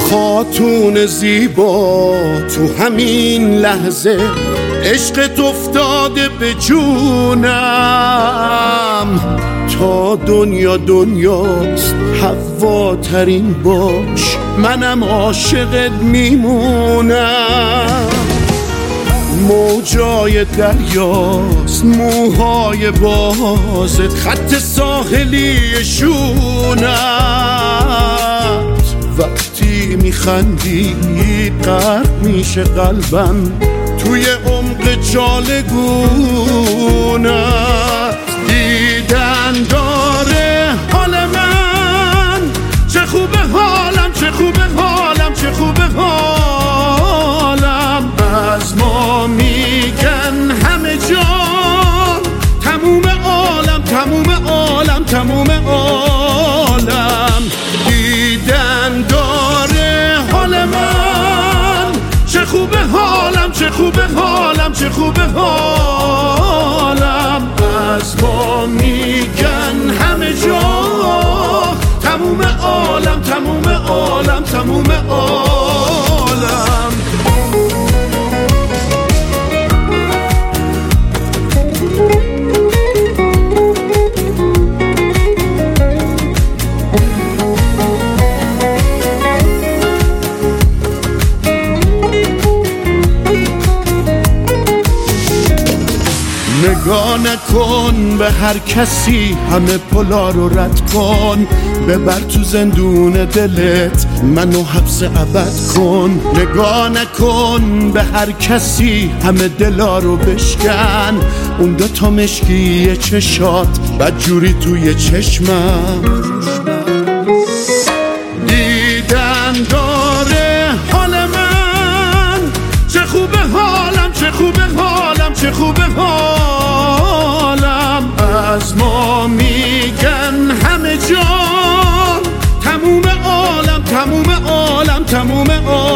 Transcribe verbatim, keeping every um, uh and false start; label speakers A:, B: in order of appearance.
A: خاتون زیبا تو همین لحظه عشقت افتاده به جونم، تا دنیا دنیاست حواترین باش، منم عاشقت میمونم. موجای دریاست موهای بازت، خط ساحلی شونت، وقتی میخندی غرق میشه قلبم توی عمق جالگونت. دیدن داره حال من، چه خوبه حالم، چه خوبه حالم، چه خوبه حالم. از ما میگن همه جا تموم عالم، تموم عالم، تموم عالم. دیدن داره حال من، چه خوبه حالم، چه خوبه حالم، چه خوبه حالم. از ما میگن همه جا تموم عالم، تموم عالم، تموم عالم. نگاه نکن به هر کسی، همه پلا رو رد کن، ببر تو زندون دلت منو حبس ابد کن. نگاه نکن به هر کسی، همه دلا رو بشکن، اون دو تا مشکی چشات بدجوری توی چشمم. دیدن داره حال من، چه خوبه حالم، چه خوبه حالم، چه خوبه حالم. از ما میگن همه جا تموم عالم، تموم عالم، تموم عالم.